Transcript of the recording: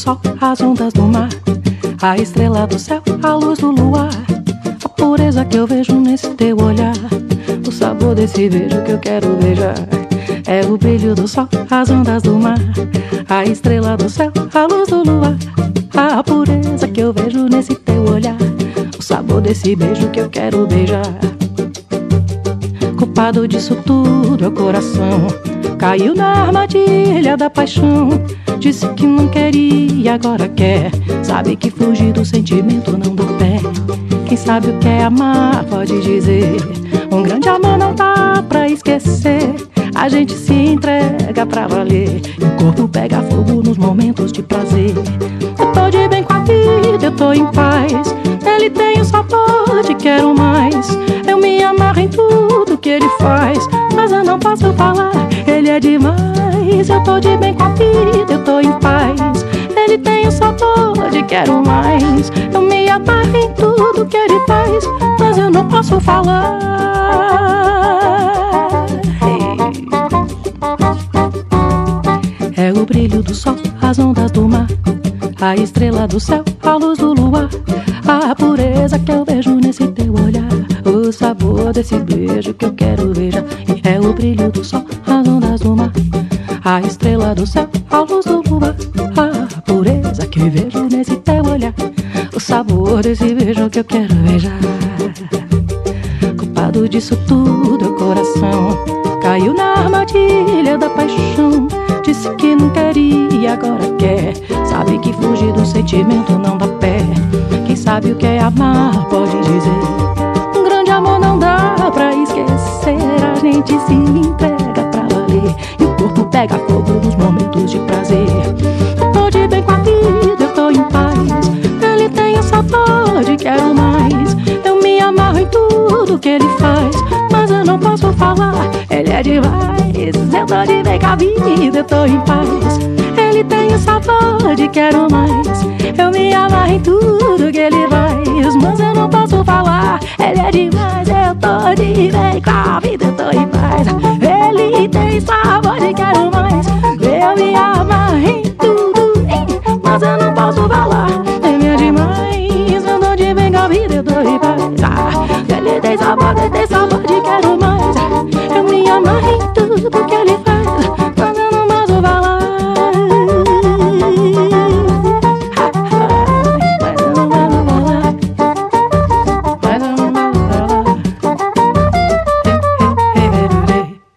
sol, as ondas do mar, a estrela do céu, a luz do luar, a pureza que eu vejo nesse teu olhar, o sabor desse beijo que eu quero beijar. É o brilho do sol, as ondas do mar, a estrela do céu, a luz do luar, a pureza que eu vejo nesse teu olhar, o sabor desse beijo que eu quero beijar. Culpado disso tudo é o coração, caiu na armadilha da paixão. Disse que não queria, agora quer. Sabe que fugir do sentimento não dá pé. Quem sabe o que é amar pode dizer. Um grande amor não dá pra esquecer. A gente se entrega pra valer e o corpo pega fogo nos momentos de prazer. Eu tô de bem com a vida, eu tô em paz. Ele tem o sabor de quero mais. Eu me amarro em tudo que ele faz, mas eu não posso falar, ele é demais. Eu tô de bem com a vida, eu tô em paz. Ele tem o sabor de quero mais. Eu me amarro em tudo que ele faz, mas eu não posso falar. É o brilho do sol, as ondas do mar, a estrela do céu, a luz do luar, a pureza que eu vejo nesse teu olhar, o sabor desse beijo que eu quero beijar. É o brilho do sol, as ondas do mar, a estrela do céu, a luz do luar, a pureza que eu vejo nesse teu olhar, o sabor desse beijo que eu quero beijar. Culpado disso tudo é o coração, caiu na armadilha da paixão. Disse que não queria, agora quer. Sabe que fugir do sentimento não dá pé. Quem sabe o que é amar pode dizer. Um grande amor não dá pra esquecer. A gente se entrega pra valer e o corpo pega fogo nos momentos de prazer. Eu tô de bem com a vida, eu tô em paz. Ele tem o sabor de quero mais. Eu me amarro em tudo que ele faz, mas eu não posso falar, ele é demais. Eu tô de bem com a vida, eu tô em paz. Ele tem o sabor de quero mais. Eu me amarro em tudo que ele faz, mas eu não posso falar, ele é demais. Eu tô de bem com a vida.